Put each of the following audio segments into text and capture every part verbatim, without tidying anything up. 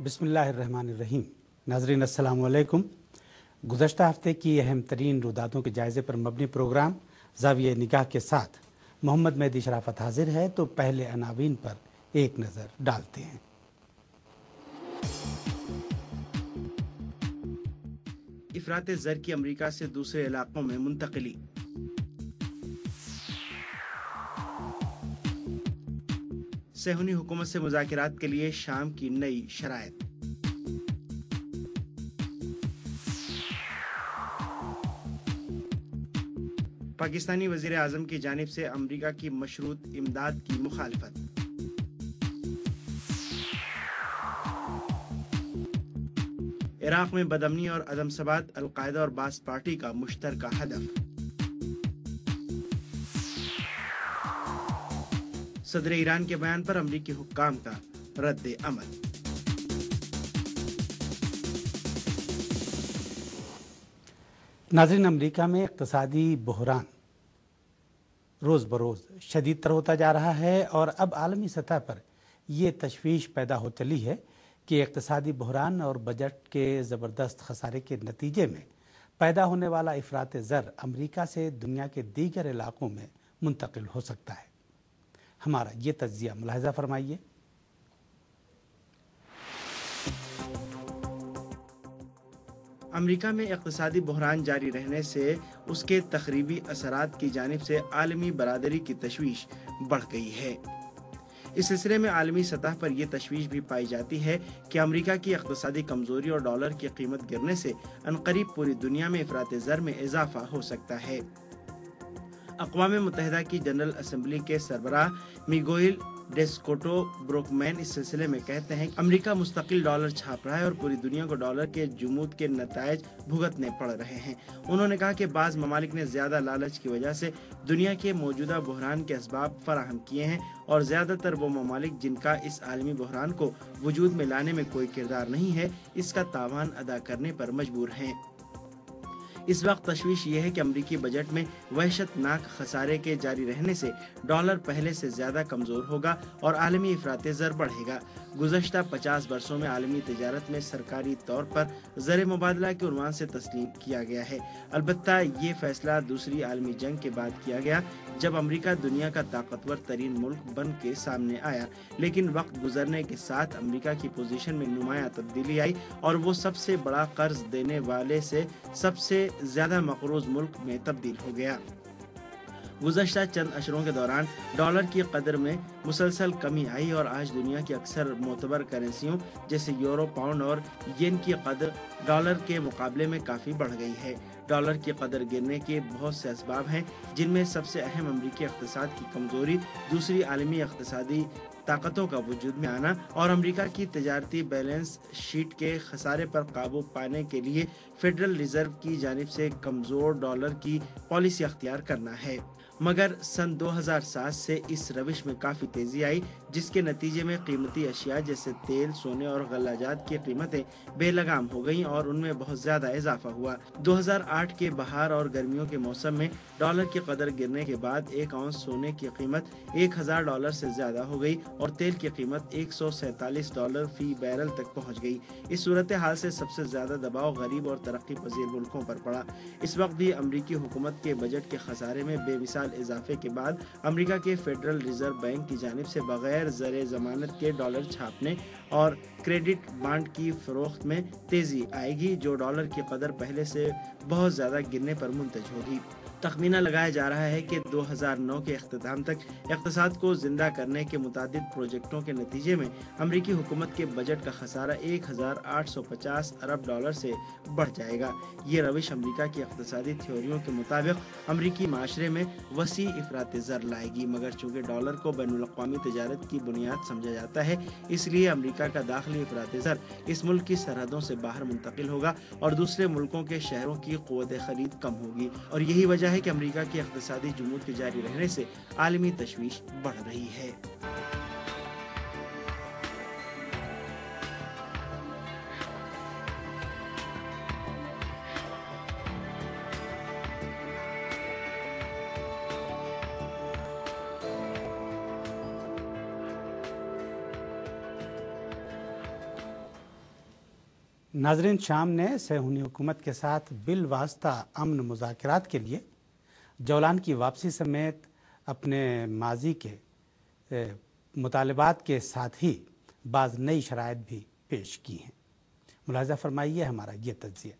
بسم اللہ الرحمن الرحیم۔ ناظرین السلام علیکم۔ گزشتہ ہفتے کی اہم ترین روداتوں کے جائزے پر مبنی پروگرام زاویہ نگاہ کے ساتھ محمد مہدی شرافت حاضر ہے، تو پہلے عناوین پر ایک نظر ڈالتے ہیں۔ افراط زر کی امریکہ سے دوسرے علاقوں میں منتقلی۔ صہیونی حکومت سے مذاکرات کے لیے شام کی نئی شرائط۔ پاکستانی وزیر اعظم کی جانب سے امریکہ کی مشروط امداد کی مخالفت۔ عراق میں بدامنی اور عدم ثبات القاعدہ اور باس پارٹی کا مشترکہ ہدف۔ صدر ایران کے بیان پر امریکی حکام کا رد عمل۔ ناظرین، امریکہ میں اقتصادی بحران روز بروز شدید تر ہوتا جا رہا ہے، اور اب عالمی سطح پر یہ تشویش پیدا ہو چلی ہے کہ اقتصادی بحران اور بجٹ کے زبردست خسارے کے نتیجے میں پیدا ہونے والا افراط زر امریکہ سے دنیا کے دیگر علاقوں میں منتقل ہو سکتا ہے۔ ہمارا یہ تجزیہ ملاحظہ فرمائیے۔ امریکہ میں اقتصادی بحران جاری رہنے سے اس کے تخریبی اثرات کی جانب سے عالمی برادری کی تشویش بڑھ گئی ہے۔ اس سلسلے میں عالمی سطح پر یہ تشویش بھی پائی جاتی ہے کہ امریکہ کی اقتصادی کمزوری اور ڈالر کی قیمت گرنے سے عنقریب پوری دنیا میں افراط زر میں اضافہ ہو سکتا ہے۔ اقوام متحدہ کی جنرل اسمبلی کے سربراہ میگوئل ڈیسکوٹو بروکمین اس سلسلے میں کہتے ہیں کہ امریکہ مستقل ڈالر چھاپ رہا ہے اور پوری دنیا کو ڈالر کے جمود کے نتائج بھگتنے پڑ رہے ہیں۔ انہوں نے کہا کہ بعض ممالک نے زیادہ لالچ کی وجہ سے دنیا کے موجودہ بحران کے اسباب فراہم کیے ہیں، اور زیادہ تر وہ ممالک جن کا اس عالمی بحران کو وجود میں لانے میں کوئی کردار نہیں ہے، اس کا تاوان ادا کرنے پر مجبور ہیں۔ اس وقت تشویش یہ ہے کہ امریکی بجٹ میں وحشت ناک خسارے کے جاری رہنے سے ڈالر پہلے سے زیادہ کمزور ہوگا اور عالمی افراط زر بڑھے گا۔ گزشتہ پچاس برسوں میں عالمی تجارت میں سرکاری طور پر زر مبادلہ کے عنوان سے تسلیم کیا گیا ہے۔ البتہ یہ فیصلہ دوسری عالمی جنگ کے بعد کیا گیا، جب امریکہ دنیا کا طاقتور ترین ملک بن کے سامنے آیا، لیکن وقت گزرنے کے ساتھ امریکہ کی پوزیشن میں نمایاں تبدیلی آئی اور وہ سب سے بڑا قرض دینے والے سے سب سے زیادہ مقروض ملک میں تبدیل ہو گیا۔ گزشتہ چند اشروں کے دوران ڈالر کی قدر میں مسلسل کمی آئی اور آج دنیا کی اکثر معتبر کرنسیوں جیسے یورو، پاؤنڈ اور ین کی قدر ڈالر کے مقابلے میں کافی بڑھ گئی ہے۔ ڈالر کی قدر گرنے کے بہت سے اسباب ہیں، جن میں سب سے اہم امریکی اقتصاد کی کمزوری، دوسری عالمی اقتصادی طاقتوں کا وجود میں آنا اور امریکہ کی تجارتی بیلنس شیٹ کے خسارے پر قابو پانے کے لیے فیڈرل ریزرو کی جانب سے کمزور ڈالر کی پالیسی اختیار کرنا ہے۔ مگر سن دو ہزار سات سے اس روش میں کافی تیزی آئی، جس کے نتیجے میں قیمتی اشیاء جیسے تیل، سونے اور غلہ جات کی قیمتیں بے لگام ہو گئیں اور ان میں بہت زیادہ اضافہ ہوا۔ دو ہزار آٹھ کے بہار اور گرمیوں کے موسم میں ڈالر کی قدر گرنے کے بعد ایک اونس سونے کی قیمت ایک ہزار ڈالر سے زیادہ ہو گئی اور تیل کی قیمت ایک سو سینتالیس ڈالر فی بیرل تک پہنچ گئی۔ اس صورتحال سے سب سے زیادہ دباؤ غریب اور ترقی پذیر ملکوں پر پڑا۔ اس وقت بھی امریکی حکومت کے بجٹ کے خسارے میں بے مثال اضافے کے بعد امریکہ کے فیڈرل ریزرو بینک کی جانب سے بغیر زر ضمانت کے ڈالر چھاپنے اور کریڈٹ بانڈ کی فروخت میں تیزی آئے گی، جو ڈالر کی قدر پہلے سے بہت زیادہ گرنے پر منتج ہوگی۔ تخمینہ لگایا جا رہا ہے کہ دو ہزار نو کے اختتام تک اقتصاد کو زندہ کرنے کے متعدد پروجیکٹوں کے نتیجے میں امریکی حکومت کے بجٹ کا خسارہ ایک ہزار آٹھ سو پچاس ارب ڈالر سے بڑھ جائے گا۔ یہ روش امریکہ کی اقتصادی تھیوریوں کے مطابق امریکی معاشرے میں وسیع افراط زر لائے گی، مگر چونکہ ڈالر کو بین الاقوامی تجارت کی بنیاد سمجھا جاتا ہے، اس لیے امریکہ کا داخلی افراط زر اس ملک کی سرحدوں سے باہر منتقل ہوگا اور دوسرے ملکوں کے شہروں کی قوت خرید کم ہوگی، اور یہی وجہ ہے کہ امریکہ کی اقتصادی جمود کے جاری رہنے سے عالمی تشویش بڑھ رہی ہے۔ नाजरीन, शाम ने सेहूनी हुकूमत के साथ बिल वास्ता अमन मुज़ाकरात के लिए जौलान की वापसी समेत अपने माजी के ए, मुतालबात के साथ ही बाज़ नई शराइत भी पेश की हैं। मुलाहिज़ा फरमाइए हमारा ये तज्ज़िया।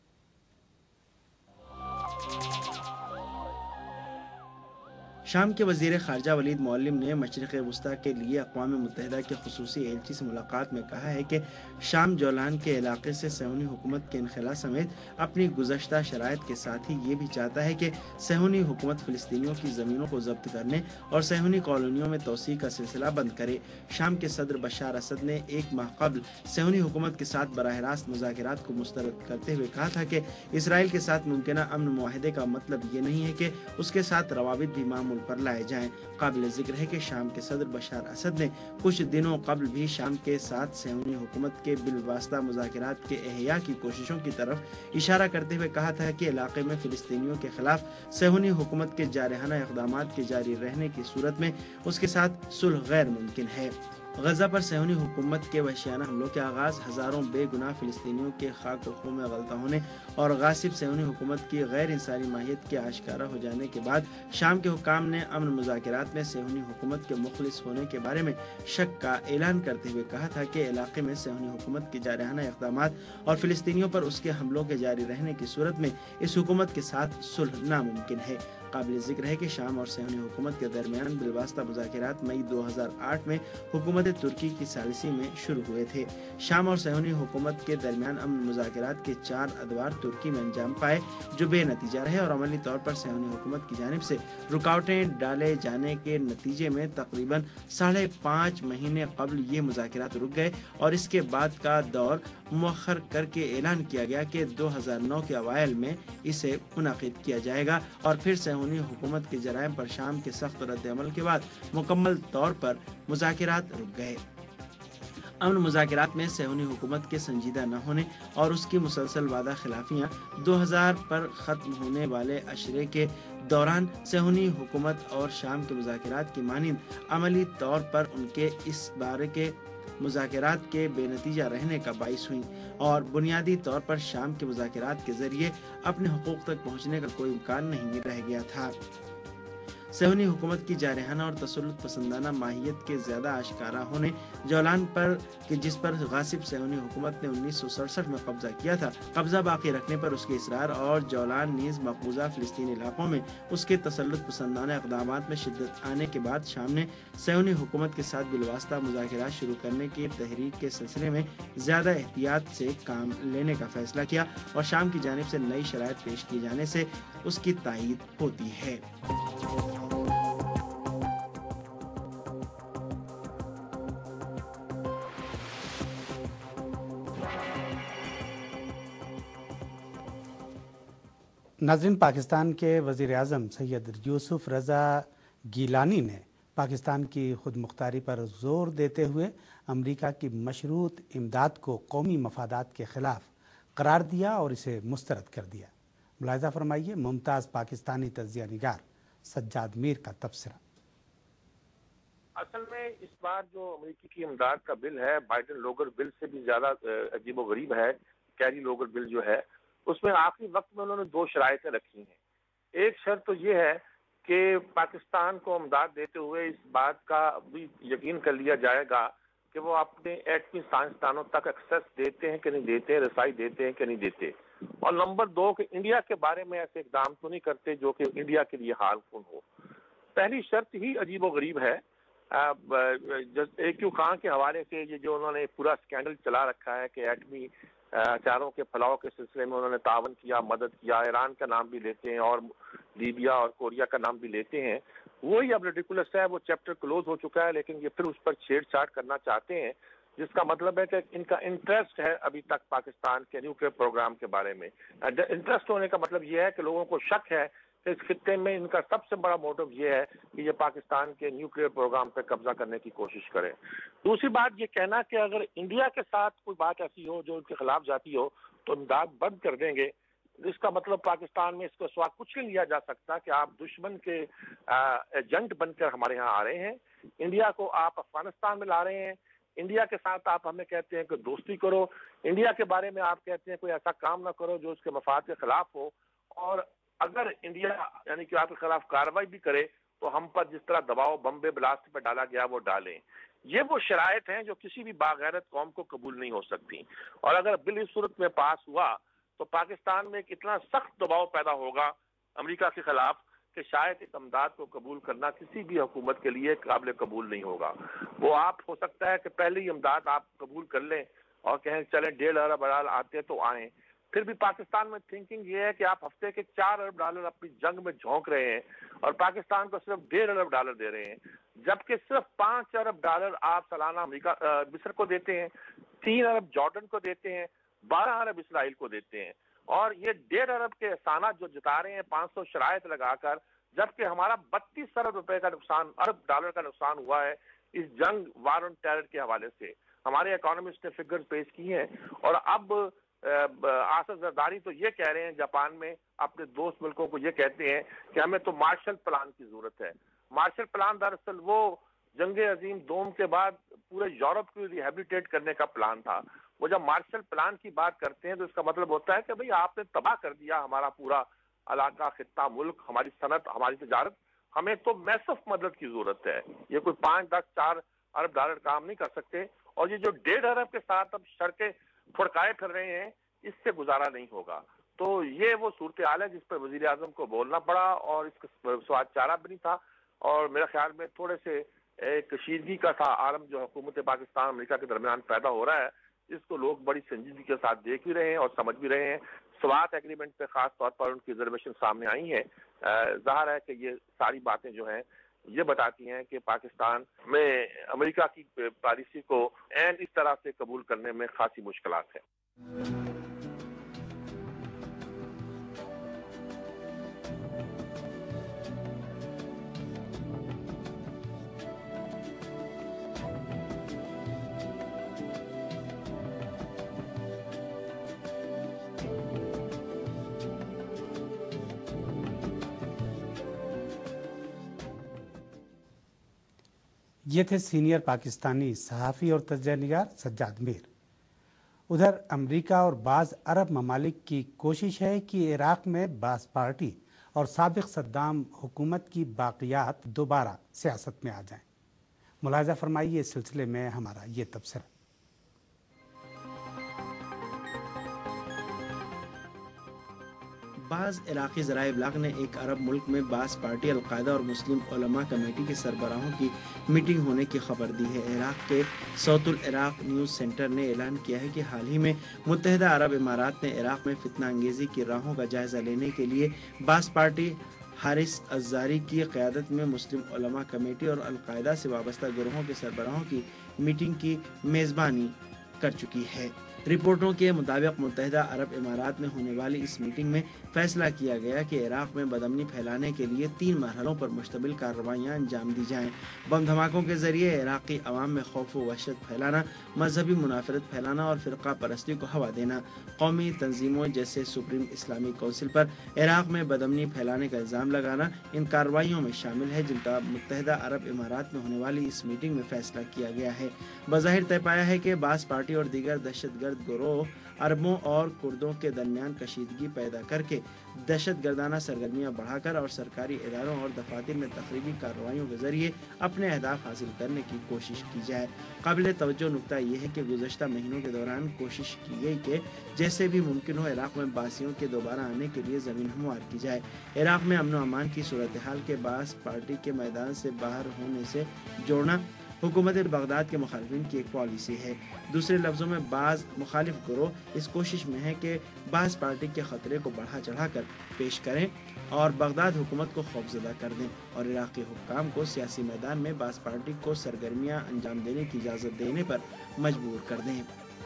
शाम के वज़ीर ख़ारजा वलीद मौल्लिम ने मशरिक़ वस्ता के लिए अक़वाम मुत्तहिदा के ख़ुसूसी एलची से मुलाकात में कहा है कि शाम जौलान के इलाक़े से सेहूनी हुकूमत के इनख़ला समेत अपनी गुज़श्ता शराइत के साथ ही ये भी चाहता है कि सेहूनी हुकूमत फ़िलिस्तीनियों की ज़मीनों को ज़ब्त करने और सेहूनी कॉलोनियों में तोसी का सिलसिला बंद करे। शाम के सदर बशार असद ने एक माह कबल सेहूनी हुकूमत के साथ बराह रास्त मुज़ाकरात को मुस्तरद करते हुए कहा था कि इसराइल के साथ मुमकिना अमन मुआहदे का मतलब ये नहीं है कि उसके साथ रवाबित भी मामूल पर लाए जाएं। काबिल जिक्र है कि शाम के सदर बशार असद ने कुछ दिनों कबल भी शाम के साथ सेहूनी हुकूमत के बिलवास्ता मुज़ाकरात के एहया की कोशिशों की तरफ इशारा करते हुए कहा था कि इलाके में फ़िलिस्तीनियों के खिलाफ सेहूनी हुकूमत के जारहाना इक़दामात के जारी रहने की सूरत में उसके साथ सुलह गैर मुमकिन है। गजा पर सेहूनी हुकूमत के वहशियाना हमलों के आगाज़, हज़ारों बेगुनाह फ़िलिस्तीनियों के खाक और खून में गलता होने और गासिब सेहूनी हुकूमत की गैर इंसानी माहियत के आश्कारा हो जाने के बाद शाम के हुकाम ने अमन मुज़ाकरात में सेहूनी हुकूमत के मुखलिस होने के बारे में शक का ऐलान करते हुए कहा था कि इलाके में सेहूनी हुकूमत के जारहाना इक़दामात और फ़िलिस्तीनियों पर उसके हमलों के जारी रहने की सूरत में इस हुकूमत के साथ सुलह नामुमकिन है। काबिल जिक्र है कि शाम और सेहूनी हुकूमत के दरमियान बिलवास्ता मुज़ाकरात मई दो हज़ार आठ में हुकूमत तुर्की की सालिसी में शुरू हुए थे। शाम और सेहूनी हुकूमत के दरमियान अमन मुज़ाकरात के चार अदवार तुर्की में अंजाम पाए, जो बेनतीजा रहे और अमली तौर पर सेहूनी हुकूमत की जानिब से रुकावटें डाले जाने के नतीजे में तकरीबन साढ़े पाँच महीने कबल ये मुज़ाकरात रुक गए और इसके बाद का दौर मुअख्खर करके ऐलान किया गया कि दो हज़ार नौ के अवाइल में इसे मुनाकिद किया जाएगा और फिर सेहूनी हुकूमत के जराइम पर शाम के सख्त रद्द-ए-अमल के बाद मुकम्मल तौर पर मुज़ाकरात रुक गए। अमन मुज़ाकरात में सेहूनी हुकूमत के संजीदा न होने और उसकी मुसलसल वादा खिलाफियाँ दो हज़ार पर ख़त्म होने वाले अशरे के दौरान सेहूनी हुकूमत और शाम के मुज़ाकरात की मानिंद अमली तौर पर उनके इस बारे के मुज़ाकरात के बेनतीजा रहने का बाइस हुई और बुनियादी तौर पर शाम के मुज़ाकरात के ज़रिए अपने हुकूक तक पहुँचने का कोई इम्कान नहीं रह गया था। सेहूनी हुकूमत की जारहाना और तसल्लुत पसंदाना माहियत के ज़्यादा आश्कारा होने जौलान पर कि जिस पर गासिब सेहूनी हुकूमत ने उन्नीस सौ सड़सठ में कब्जा किया था, कब्जा बाकी रखने पर उसके इसरार और जौलान नीज़ मकबूजा फ़िलिस्तीनी इलाकों में उसके तसल्लुत पसंदाना इक़दामात में शिद्दत आने के बाद शाम ने सेहूनी हुकूमत के साथ बिलवास्ता मुज़ाकरात शुरू करने की तहरीक के सिलसिले में ज़्यादा एहतियात से काम लेने का फैसला किया और शाम की जानिब से नई शराइत पेश किए जाने से उसकी तायीद होती है। नाज़रीन, पाकिस्तान के वज़ीर आज़म सैयद यूसुफ रज़ा गीलानी ने पाकिस्तान की खुद मुख्तारी पर जोर देते हुए अमरीका की मशरूत इमदाद को कौमी मफादात के ख़िलाफ़ करार दिया और इसे मुस्तरद कर दिया। मुलाहिज़ा फरमाइए मुमताज़ पाकिस्तानी तज्ज़िया निगार सज्जाद मीर का तबसरा। असल में इस बार जो अमेरिकी की इमदाद का बिल है, बाइडन लोगर बिल से भी ज़्यादा अजीब गरीब है। कैरी लोगर बिल जो है उसमें आखिरी वक्त में उन्होंने दो शराइतें रखी हैं। एक शर्त तो ये है कि पाकिस्तान को इमदाद देते हुए इस बात का भी यकीन कर लिया जाएगा कि वो अपने एटमी साइंसदानों तक एक्सेस देते हैं कि नहीं देते, रसाई देते हैं कि नहीं देते। और नंबर दो कि इंडिया के बारे में ऐसे इकदाम तो नहीं करते जो कि इंडिया के लिए हालकुन हो। पहली शर्त ही अजीब गरीब है। ए क्यू खान के हवाले से ये जो उन्होंने पूरा स्कैंडल चला रखा है कि एटमी हथियारों के फैलाव के सिलसिले में उन्होंने तावन किया, मदद किया, ईरान का नाम भी लेते हैं और लीबिया और कोरिया का नाम भी लेते हैं, वही अब रिडिकुलस है। वो चैप्टर क्लोज हो चुका है, लेकिन ये फिर उस पर छेड़छाड़ करना चाहते हैं, जिसका मतलब है कि इनका इंटरेस्ट है अभी तक पाकिस्तान के न्यूक्लियर प्रोग्राम के बारे में। इंटरेस्ट होने का मतलब ये है कि लोगों को शक है कि इस खित्ते में इनका सबसे बड़ा मोटिव ये है कि ये पाकिस्तान के न्यूक्लियर प्रोग्राम पर कब्जा करने की कोशिश करें। दूसरी बात ये कहना कि अगर इंडिया के साथ कोई बात ऐसी हो जो उनके खिलाफ जाती हो तो इमदाद बंद कर देंगे। इसका मतलब पाकिस्तान में इसका स्वाद कुछ नहीं लिया जा सकता कि आप दुश्मन के एजेंट बनकर हमारे यहाँ आ रहे हैं, इंडिया को आप अफगानिस्तान में ला रहे हैं, انڈیا کے ساتھ آپ ہمیں کہتے ہیں کہ دوستی کرو، انڈیا کے بارے میں آپ کہتے ہیں کوئی ایسا کام نہ کرو جو اس کے مفاد کے خلاف ہو، اور اگر انڈیا یعنی کہ آپ کے خلاف کارروائی بھی کرے تو ہم پر جس طرح دباؤ بمبے بلاسٹ پہ ڈالا گیا وہ ڈالیں۔ یہ وہ شرائط ہیں جو کسی بھی باغیرت قوم کو قبول نہیں ہو سکتی، اور اگر بل اس صورت میں پاس ہوا تو پاکستان میں ایک اتنا سخت دباؤ پیدا ہوگا امریکہ کے خلاف کہ شاید اس امداد کو قبول کرنا کسی بھی حکومت کے لیے قابل قبول نہیں ہوگا۔ وہ آپ ہو سکتا ہے کہ پہلے ہی امداد آپ قبول کر لیں اور کہیں چلیں ڈیڑھ ارب ڈالر آتے تو آئیں، پھر بھی پاکستان میں تھنکنگ یہ ہے کہ آپ ہفتے کے چار ارب ڈالر اپنی جنگ میں جھونک رہے ہیں اور پاکستان کو صرف ڈیڑھ ارب ڈالر دے رہے ہیں، جبکہ صرف پانچ ارب ڈالر آپ سالانہ امریکہ مصر کو دیتے ہیں، تین ارب جارڈن کو دیتے ہیں، بارہ ارب اسرائیل کو دیتے ہیں، اور یہ ڈیڑھ ارب کے احسانات جو جتا رہے ہیں پانچ سو شرائط لگا کر، جبکہ ہمارا بتیس ارب روپے کا نقصان ارب ڈالر کا نقصان ہوا ہے اس جنگ وار آن ٹیرر کے حوالے سے۔ ہمارے اکانومسٹ نے فگرز پیش کی ہیں، اور اب آصف زرداری تو یہ کہہ رہے ہیں جاپان میں اپنے دوست ملکوں کو یہ کہتے ہیں کہ ہمیں تو مارشل پلان کی ضرورت ہے۔ مارشل پلان دراصل وہ جنگ عظیم دوم کے بعد پورے یورپ کو ریہیبلیٹیٹ کرنے کا پلان تھا۔ وہ جب مارشل پلان کی بات کرتے ہیں تو اس کا مطلب ہوتا ہے کہ بھئی آپ نے تباہ کر دیا ہمارا پورا علاقہ، خطہ، ملک، ہماری صنعت، ہماری تجارت، ہمیں تو میسف مدد کی ضرورت ہے۔ یہ کوئی پانچ دس چار ارب ڈالر کام نہیں کر سکتے، اور یہ جو ڈیڑھ ارب کے ساتھ اب سڑکیں پھڑکائے پھر رہے ہیں اس سے گزارا نہیں ہوگا۔ تو یہ وہ صورتحال ہے جس پر وزیر اعظم کو بولنا پڑا، اور اس کا سواد چارہ بھی نہیں تھا، اور میرے خیال میں تھوڑے سے ایک کشیدگی کا تھا عالم جو حکومت پاکستان امریکہ کے درمیان پیدا ہو رہا ہے، اس کو لوگ بڑی سنجیدگی کے ساتھ دیکھ بھی رہے ہیں اور سمجھ بھی رہے ہیں۔ سوات ایگریمنٹ پہ خاص طور پر ان کی ریزرویشن سامنے آئی ہیں۔ ظاہر ہے کہ یہ ساری باتیں جو ہیں یہ بتاتی ہیں کہ پاکستان میں امریکہ کی پالیسی کو عین اس طرح سے قبول کرنے میں خاصی مشکلات ہیں۔ یہ تھے سینئر پاکستانی صحافی اور تجزیہ نگار سجاد میر۔ ادھر امریکہ اور بعض عرب ممالک کی کوشش ہے کہ عراق میں باعث پارٹی اور سابق صدام حکومت کی باقیات دوبارہ سیاست میں آ جائیں۔ ملاحظہ فرمائیے اس سلسلے میں ہمارا یہ تبصرہ۔ بعض عراقی ذرائع ابلاغ نے ایک عرب ملک میں بعث پارٹی، القاعدہ اور مسلم علماء کمیٹی کے سربراہوں کی میٹنگ ہونے کی خبر دی ہے۔ عراق کے صوت العراق نیوز سینٹر نے اعلان کیا ہے کہ حال ہی میں متحدہ عرب امارات نے عراق میں فتنہ انگیزی کی راہوں کا جائزہ لینے کے لیے بعث پارٹی، حارث الزاری کی قیادت میں مسلم علماء کمیٹی اور القاعدہ سے وابستہ گروہوں کے سربراہوں کی میٹنگ کی میزبانی کر چکی ہے۔ رپورٹوں کے مطابق متحدہ عرب امارات میں ہونے والی اس میٹنگ میں فیصلہ کیا گیا کہ عراق میں بدامنی پھیلانے کے لیے تین مرحلوں پر مشتمل کارروائیاں انجام دی جائیں۔ بم دھماکوں کے ذریعے عراقی عوام میں خوف و وحشت پھیلانا، مذہبی منافرت پھیلانا اور فرقہ پرستی کو ہوا دینا۔ قومی تنظیموں جیسے سپریم اسلامی کونسل پر عراق میں بدامنی پھیلانے کا الزام لگانا ان کارروائیوں میں شامل ہے جن کا متحدہ عرب امارات میں ہونے والی اس میٹنگ میں فیصلہ کیا گیا ہے۔ بظاہر طے پایا ہے کہ بعث پارٹی اور دیگر دہشت گرد گروہ عربوں اور کردوں کے درمیان کشیدگی پیدا کر کے دہشت گردانہ سرگرمیاں بڑھا کر اور سرکاری اداروں اور دفاتر میں تخریبی کارروائیوں کے ذریعے اپنے اہداف حاصل کرنے کی کوشش کی جائے۔ قابل توجہ نکتہ یہ ہے کہ گزشتہ مہینوں کے دوران کوشش کی گئی کہ جیسے بھی ممکن ہو عراق میں باعثیوں کے دوبارہ آنے کے لیے زمین ہموار کی جائے۔ عراق میں امن و امان کی صورتحال کے بعث پارٹی کے میدان سے باہر ہونے سے جوڑنا حکومت بغداد کے مخالفین کی ایک پالیسی ہے۔ دوسرے لفظوں میں بعض مخالف گروہ اس کوشش میں ہیں کہ بعث پارٹی کے خطرے کو بڑھا چڑھا کر پیش کریں اور بغداد حکومت کو خوفزدہ کر دیں اور عراقی حکام کو سیاسی میدان میں بعث پارٹی کو سرگرمیاں انجام دینے کی اجازت دینے پر مجبور کر دیں۔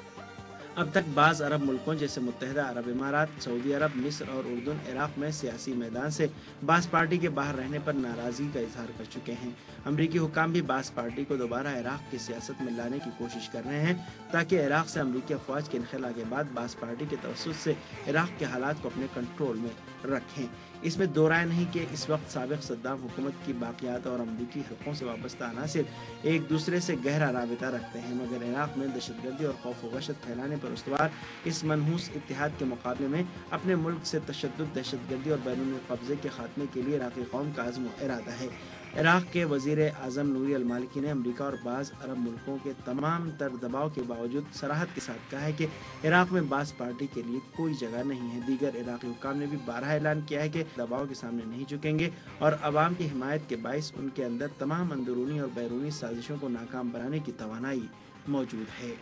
اب تک بعض عرب ملکوں جیسے متحدہ عرب امارات، سعودی عرب، مصر اور اردن عراق میں سیاسی میدان سے بعث پارٹی کے باہر رہنے پر ناراضگی کا اظہار کر چکے ہیں۔ امریکی حکام بھی بعث پارٹی کو دوبارہ عراق کی سیاست میں لانے کی کوشش کر رہے ہیں تاکہ عراق سے امریکی افواج کے انخلا کے بعد بعث پارٹی کے توسط سے عراق کے حالات کو اپنے کنٹرول میں رکھیں۔ اس میں دو رائے نہیں کہ اس وقت سابق صدام حکومت کی باقیات اور امریکی حلقوں سے وابستہ عناصر ایک دوسرے سے گہرا رابطہ رکھتے ہیں، مگر عراق میں دہشت گردی اور خوف و وحشت پھیلانے پر استوار اس منحوس اتحاد کے مقابلے میں اپنے ملک سے تشدد، دہشت گردی اور بیرونی قبضے کے خاتمے کے لیے عراقی قوم کا عزم و ارادہ ہے۔ عراق کے وزیر اعظم نوری المالکی نے امریکہ اور بعض عرب ملکوں کے تمام تر دباؤ کے باوجود صراحت کے ساتھ کہا ہے کہ عراق میں باس پارٹی کے لیے کوئی جگہ نہیں ہے۔ دیگر عراقی حکام نے بھی بارہا اعلان کیا ہے کہ دباؤ کے سامنے نہیں جھکیں گے اور عوام کی حمایت کے باعث ان کے اندر تمام اندرونی اور بیرونی سازشوں کو ناکام بنانے کی توانائی موجود ہے۔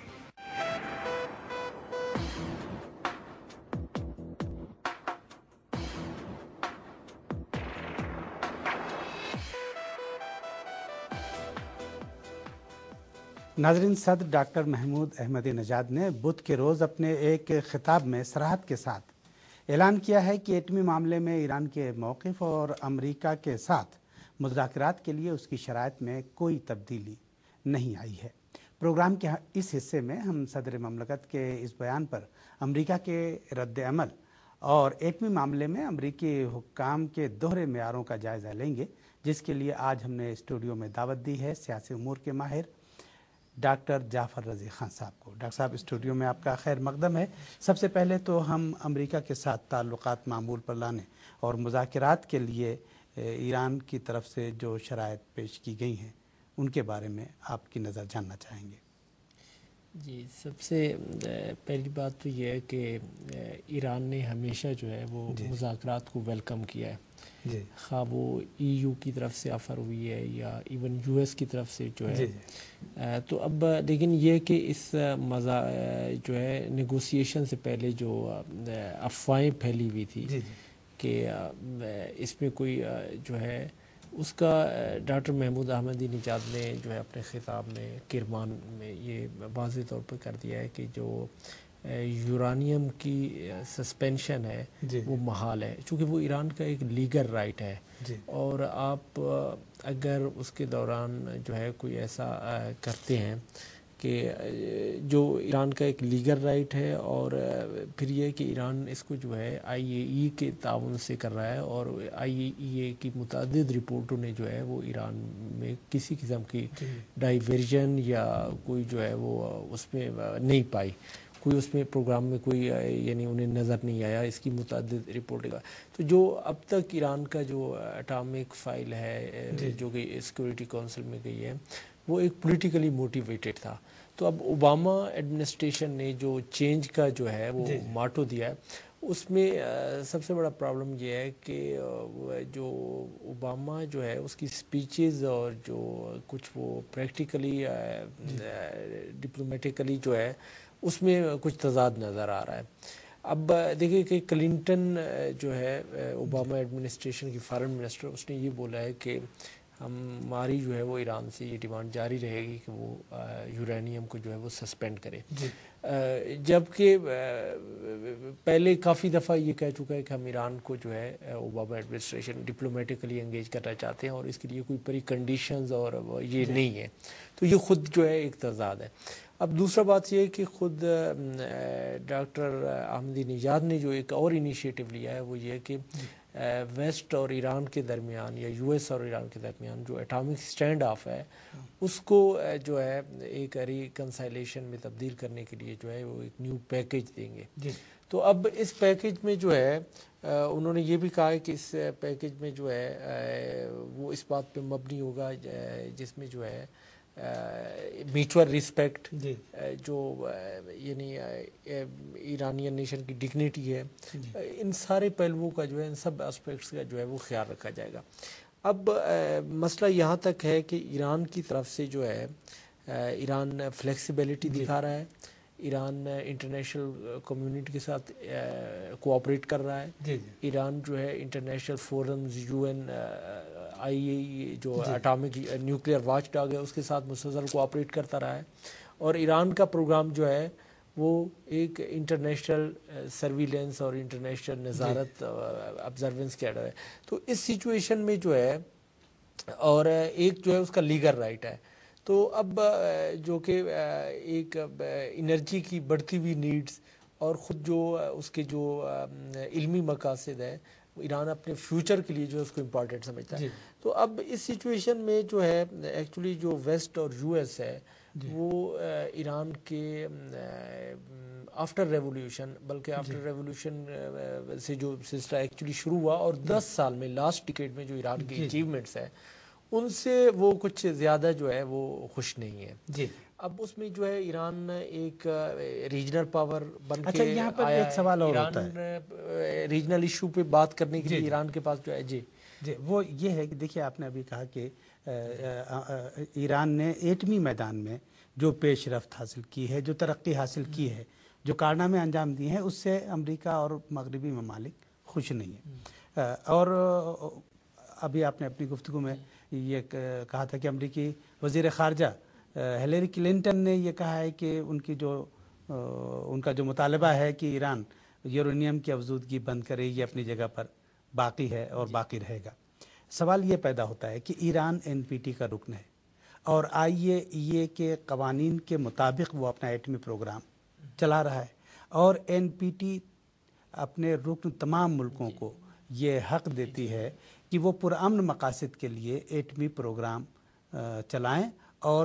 ناظرین، صدر ڈاکٹر محمود احمدی نژاد نے بدھ کے روز اپنے ایک خطاب میں صراحت کے ساتھ اعلان کیا ہے کہ ایٹمی معاملے میں ایران کے موقف اور امریکہ کے ساتھ مذاکرات کے لیے اس کی شرائط میں کوئی تبدیلی نہیں آئی ہے۔ پروگرام کے اس حصے میں ہم صدر مملکت کے اس بیان پر امریکہ کے رد عمل اور ایٹمی معاملے میں امریکی حکام کے دوہرے معیاروں کا جائزہ لیں گے، جس کے لیے آج ہم نے اسٹوڈیو میں دعوت دی ہے سیاسی امور کے ماہر ڈاکٹر جعفر رضی خان صاحب کو۔ ڈاکٹر صاحب، اسٹوڈیو میں آپ کا خیر مقدم ہے۔ سب سے پہلے تو ہم امریکہ کے ساتھ تعلقات معمول پر لانے اور مذاکرات کے لیے ایران کی طرف سے جو شرائط پیش کی گئی ہیں ان کے بارے میں آپ کی نظر جاننا چاہیں گے۔ جی، سب سے پہلی بات تو یہ ہے کہ ایران نے ہمیشہ جو ہے وہ جی مذاکرات کو ویلکم کیا ہے، جی خواہ وہ ای یو کی طرف سے آفر ہوئی ہے یا ایون یو ایس کی طرف سے جو ہے جی جی تو اب لیکن یہ کہ اس مزا جو ہے نیگوسیشن سے پہلے جو افواہیں پھیلی ہوئی تھی جی جی کہ اس میں کوئی جو ہے اس کا ڈاکٹر محمود احمدی نژاد نے جو ہے اپنے خطاب میں کرمان میں یہ واضح طور پر کر دیا ہے کہ جو یورانیم کی سسپینشن ہے جی وہ محال ہے، چونکہ وہ ایران کا ایک لیگل رائٹ ہے جی اور آپ اگر اس کے دوران جو ہے کوئی ایسا کرتے ہیں کہ جو ایران کا ایک لیگل رائٹ ہے اور پھر یہ کہ ایران اس کو جو ہے آئی اے ای کے تعاون سے کر رہا ہے اور آئی اے ای کی متعدد رپورٹوں نے جو ہے وہ ایران میں کسی قسم کی ڈائیورژن یا کوئی جو ہے وہ اس میں نہیں پائی، کوئی اس میں پروگرام میں کوئی یعنی انہیں نظر نہیں آیا اس کی متعدد رپورٹیں کا۔ تو جو اب تک ایران کا جو اٹامک فائل ہے جو کہ سیکورٹی کونسل میں گئی ہے وہ ایک پولیٹیکلی موٹیویٹڈ تھا۔ تو اب اوباما ایڈمنسٹریشن نے جو چینج کا جو ہے وہ ماٹو دیا ہے اس میں سب سے بڑا پرابلم یہ ہے کہ جو اوباما جو ہے اس کی سپیچز اور جو کچھ وہ پریکٹیکلی ڈپلومیٹیکلی جو ہے اس میں کچھ تضاد نظر آ رہا ہے۔ اب دیکھیں کہ کلنٹن جو ہے اوباما ایڈمنسٹریشن کی فارن منسٹر، اس نے یہ بولا ہے کہ ہماری جو ہے وہ ایران سے یہ ڈیمانڈ جاری رہے گی کہ وہ یورینیم کو جو ہے وہ سسپینڈ کرے، جبکہ پہلے کافی دفعہ یہ کہہ چکا ہے کہ ہم ایران کو جو ہے اوباما ایڈمنسٹریشن ڈپلومیٹکلی انگیج کرنا چاہتے ہیں اور اس کے لیے کوئی پری کنڈیشنز اور یہ نہیں ہے، تو یہ خود جو ہے ایک تضاد ہے۔ اب دوسرا بات یہ ہے کہ خود ڈاکٹر احمدی نژاد نے جو ایک اور انیشیٹو لیا ہے وہ یہ ہے کہ ویسٹ اور ایران کے درمیان یا یو ایس اور ایران کے درمیان جو اٹامک سٹینڈ آف ہے اس کو جو ہے ایک ریکنسائلیشن میں تبدیل کرنے کے لیے جو ہے وہ ایک نیو پیکیج دیں گے جی۔ تو اب اس پیکیج میں جو ہے انہوں نے یہ بھی کہا ہے کہ اس پیکیج میں جو ہے وہ اس بات پہ مبنی ہوگا جس میں جو ہے میچول ریسپیکٹ جی جو یعنی ایرانین نیشن کی ڈگنیٹی ہے جی، ان سارے پہلوؤں کا جو ہے ان سب اسپیکٹس کا جو ہے وہ خیال رکھا جائے گا۔ اب مسئلہ یہاں تک ہے کہ ایران کی طرف سے جو ہے ایران فلیکسیبلٹی دکھا رہا ہے، ایران انٹرنیشنل کمیونٹی کے ساتھ کوآپریٹ کر رہا ہے جی جی۔ ایران جو ہے international forums U N I A جو اٹامک نیوکلیئر واچ ڈاگ ہے اس کے ساتھ مسلسل کوآپریٹ کرتا رہا ہے اور ایران کا پروگرام جو ہے وہ ایک انٹرنیشنل سرویلنس اور انٹرنیشنل نظارت آبزروینس کیا رہا ہے۔ تو اس سچویشن میں جو ہے اور ایک جو ہے اس کا لیگل رائٹ ہے، تو اب جو کہ ایک انرجی کی بڑھتی ہوئی نیڈز اور خود جو اس کے جو علمی مقاصد ہے ایران اپنے فیوچر کے لیے جو ہے اس کو امپورٹنٹ سمجھتا ہے. جی. تو اب اس سچویشن میں جو ہے ایکچولی جو ویسٹ اور یو ایس ہے وہ ایران کے آفٹر ریولیوشن بلکہ آفٹر ریولیوشن سے جو سلسلہ ایکچولی شروع ہوا اور دس سال میں لاسٹ ڈیکیڈ میں جو ایران کی اچیومنٹس ہیں ان سے وہ کچھ زیادہ جو ہے وہ خوش نہیں ہے. جی. اب اس میں جو ہے ایران ایک ریجنل پاور بن اچھا کے یہاں پر آیا ایک سوال اور ایران ہوتا ہے ریجنل ایشو پہ بات کرنے کے لیے ایران کے پاس جو ہے جی جی وہ یہ ہے کہ دیکھیے آپ نے ابھی کہا کہ ایران نے ایٹمی میدان میں جو پیش رفت حاصل کی ہے، جو ترقی حاصل کی ہے، جو کارنامے انجام دیے ہیں، اس سے امریکہ اور مغربی ممالک خوش نہیں ہیں. اور ابھی آپ نے اپنی گفتگو میں یہ کہا تھا کہ امریکی وزیر خارجہ ہلیری کلنٹن نے یہ کہا ہے کہ ان کی جو ان کا جو مطالبہ ہے کہ ایران یورینیم کی افزودگی بند کرے یہ اپنی جگہ پر باقی ہے اور باقی رہے گا. سوال یہ پیدا ہوتا ہے کہ ایران این پی ٹی کا رکن ہے اور آئی اے ای اے کے قوانین کے مطابق وہ اپنا ایٹمی پروگرام چلا رہا ہے اور این پی ٹی اپنے رکن تمام ملکوں کو یہ حق دیتی ہے کہ وہ پرامن مقاصد کے لیے ایٹمی پروگرام چلائیں اور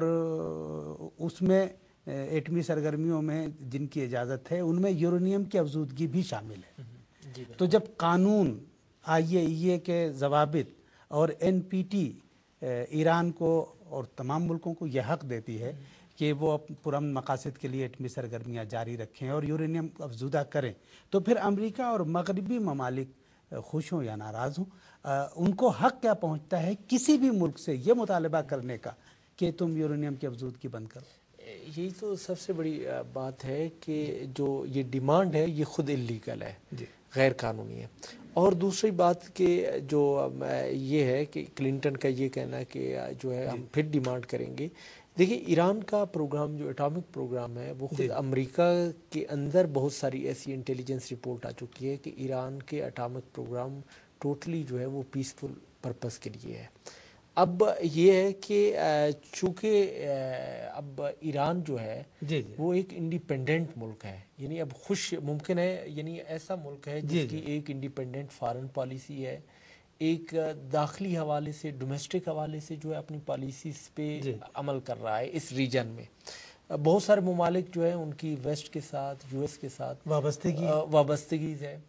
اس میں ایٹمی سرگرمیوں میں جن کی اجازت ہے ان میں یورینیم کی افزودگی بھی شامل ہے. تو جب قانون آئی اے ای اے کے ضوابط اور این پی ٹی ایران کو اور تمام ملکوں کو یہ حق دیتی ہے کہ وہ پرامن مقاصد کے لیے ایٹمی سرگرمیاں جاری رکھیں اور یورینیم افزودہ کریں، تو پھر امریکہ اور مغربی ممالک خوش ہوں یا ناراض ہوں ان کو حق کیا پہنچتا ہے کسی بھی ملک سے یہ مطالبہ کرنے کا کہ تم یورینیم کی افزودگی بند کرو؟ یہی تو سب سے بڑی بات ہے کہ جو یہ ڈیمانڈ ہے یہ خود اللیگل ہے، غیر قانونی ہے. اور دوسری بات کہ جو یہ ہے کہ کلنٹن کا یہ کہنا ہے کہ جو ہے ہم پھر ڈیمانڈ کریں گے. دیکھیں ایران کا پروگرام جو اٹامک پروگرام ہے وہ خود امریکہ کے اندر بہت ساری ایسی انٹیلیجنس رپورٹ آ چکی ہے کہ ایران کے اٹامک پروگرام ٹوٹلی جو ہے وہ پیسفل پرپس کے لیے ہے. اب یہ ہے کہ چونکہ اب ایران جو ہے جی جی وہ ایک انڈیپینڈنٹ ملک ہے، یعنی اب خوش ممکن ہے، یعنی ایسا ملک ہے جس کی ایک انڈیپینڈنٹ فارن پالیسی ہے، ایک داخلی حوالے سے ڈومیسٹک حوالے سے جو ہے اپنی پالیسیز پہ عمل کر رہا ہے. اس ریجن میں بہت سارے ممالک جو ہیں ان کی ویسٹ کے ساتھ یو ایس کے ساتھ وابستگی وابستگیز ہے.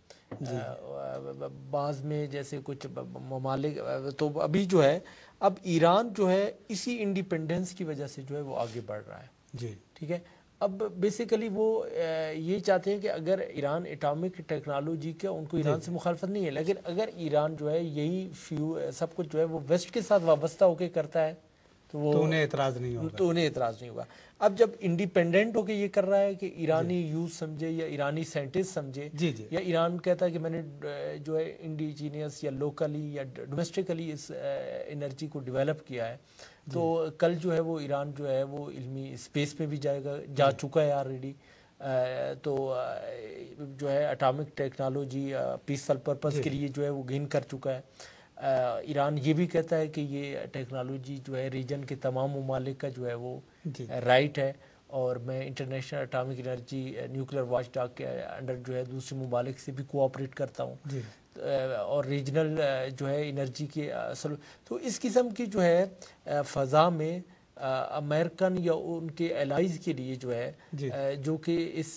بعض میں جیسے کچھ ممالک تو ابھی جو ہے اب ایران جو ہے اسی انڈیپینڈنس کی وجہ سے جو ہے وہ آگے بڑھ رہا ہے. جی ٹھیک ہے. اب بیسیکلی وہ یہ چاہتے ہیں کہ اگر ایران اٹامک ٹیکنالوجی کے ان کو ایران سے مخالفت نہیں ہے، لیکن اگر ایران جو ہے یہی فیو سب کچھ جو ہے وہ ویسٹ کے ساتھ وابستہ ہو کے کرتا ہے تو وہ انہیں اعتراض نہیں ہوگا تو انہیں اعتراض نہیں ہوگا. اب جب انڈیپینڈنٹ ہو کے یہ کر رہا ہے کہ ایرانی یوز سمجھے یا ایرانی سائنٹسٹ سمجھے جی جی یا ایران کہتا ہے کہ میں نے جو ہے انڈیجینئس یا لوکلی یا ڈومیسٹکلی اس انرجی کو ڈیولپ کیا ہے، تو کل جو ہے وہ ایران جو ہے وہ علمی اسپیس میں بھی جائے گا، جا چکا ہے آلریڈی. تو جو ہے اٹامک ٹیکنالوجی پیسفل پرپز کے لیے جو ہے وہ گین کر چکا ہے. ایران یہ بھی کہتا ہے کہ یہ ٹیکنالوجی جو ہے ریجن کے تمام ممالک کا جو ہے وہ رائٹ ہے اور میں international atomic energy nuclear watchdog کے انڈر جو ہے دوسرے ممالک سے بھی کوآپریٹ کرتا ہوں اور ریجنل جو ہے انرجی کے اصل. تو اس قسم کی جو ہے فضا میں امریکن یا ان کے الائز کے لیے جو ہے جو کہ اس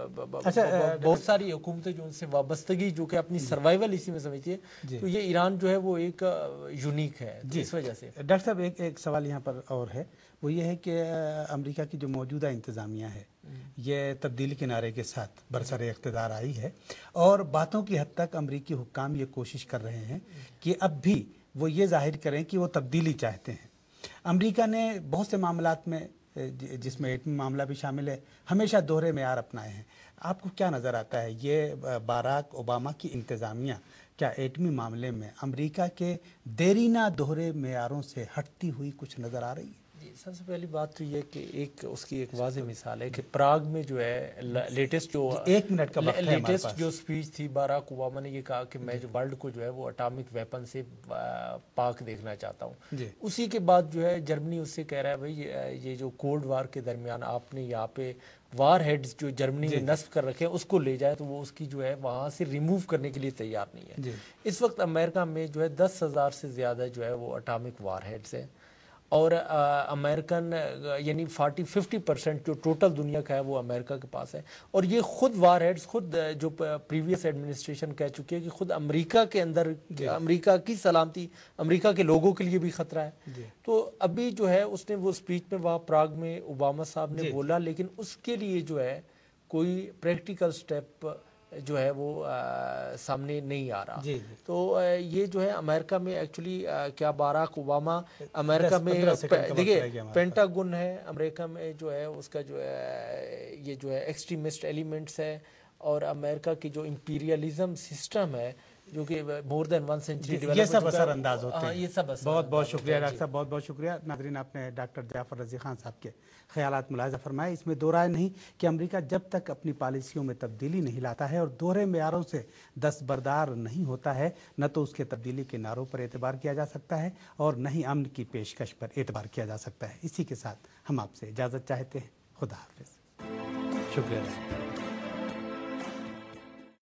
بہت ساری حکومتیں جو ان سے وابستگی جو کہ اپنی سروائیول اسی میں سمجھتی ہے، تو یہ ایران جو ہے وہ ایک یونیک ہے. اس وجہ سے ڈاکٹر صاحب ایک ایک سوال یہاں پر اور ہے، وہ یہ ہے کہ امریکہ کی جو موجودہ انتظامیہ ہے یہ تبدیلی کے نعرے کے ساتھ برسر اقتدار آئی ہے اور باتوں کی حد تک امریکی حکام یہ کوشش کر رہے ہیں کہ اب بھی وہ یہ ظاہر کریں کہ وہ تبدیلی چاہتے ہیں. امریکہ نے بہت سے معاملات میں جس میں ایٹمی معاملہ بھی شامل ہے ہمیشہ دوہرے معیار اپنائے ہیں. آپ کو کیا نظر آتا ہے یہ باراک اوباما کی انتظامیہ کیا ایٹمی معاملے میں امریکہ کے دیرینہ دوہرے معیاروں سے ہٹتی ہوئی کچھ نظر آ رہی ہے؟ سب سے پہلی بات تو یہ کہ ایک اس کی ایک واضح مثال ہے کہ پراگ میں جو ہے لیٹسٹ جو ایک منٹ کا وقت ہے ہمارے لیٹسٹ پاس. جو اسپیچ تھی باراک اوباما نے یہ کہا کہ میں جو ورلڈ کو جو ہے وہ اٹامک ویپن سے پاک دیکھنا چاہتا ہوں. جی. اسی کے بعد جو ہے جرمنی اس سے کہہ رہا ہے بھائی یہ جو کولڈ وار کے درمیان آپ نے یہاں پہ وار ہیڈز جو جرمنی میں نصب کر رکھے ہیں اس کو لے جائے تو وہ اس کی جو ہے وہاں سے ریموو کرنے کے لیے تیار نہیں ہے. جی. اس وقت امریکہ میں جو ہے دس ہزار سے زیادہ جو ہے وہ اٹامک وار ہیڈز ہیں اور امریکن یعنی فورٹی ففٹی پرسینٹ جو ٹوٹل دنیا کا ہے وہ امریکہ کے پاس ہے. اور یہ خود وار ہیڈز خود جو پریویس ایڈمنسٹریشن کہہ چکی ہے کہ خود امریکہ کے اندر امریکہ کی سلامتی امریکہ کے لوگوں کے لیے بھی خطرہ ہے. تو ابھی جو ہے اس نے وہ اسپیچ میں وہاں پراگ میں اوباما صاحب نے بولا لیکن اس کے لیے جو ہے کوئی پریکٹیکل سٹیپ جو ہے وہ سامنے نہیں آ رہا. جی جی. تو یہ جو ہے امریکہ میں ایکچولی کیا باراک اوباما امریکہ میں دیکھیے پینٹاگن ہے امریکہ میں جو ہے اس کا جو ہے یہ جو ہے ایکسٹریمسٹ ایلیمنٹس ہے اور امریکہ کی جو امپیریلزم سسٹم ہے جو کہ more than one century develop یہ سب اثر انداز ہوتے ہیں. یہ سب بہت بہت شکریہ ڈاکٹر صاحب, بہت بہت شکریہ. ناظرین آپ نے ڈاکٹر جعفر رضی خان صاحب کے خیالات ملاحظہ فرمائے. اس میں دو رائے نہیں کہ امریکہ جب تک اپنی پالیسیوں میں تبدیلی نہیں لاتا ہے اور دوہرے معیاروں سے دستبردار نہیں ہوتا ہے نہ تو اس کے تبدیلی کے نعروں پر اعتبار کیا جا سکتا ہے اور نہ ہی امن کی پیشکش پر اعتبار کیا جا سکتا ہے. اسی کے ساتھ ہم آپ سے اجازت چاہتے ہیں. خدا حافظ. شکریہ.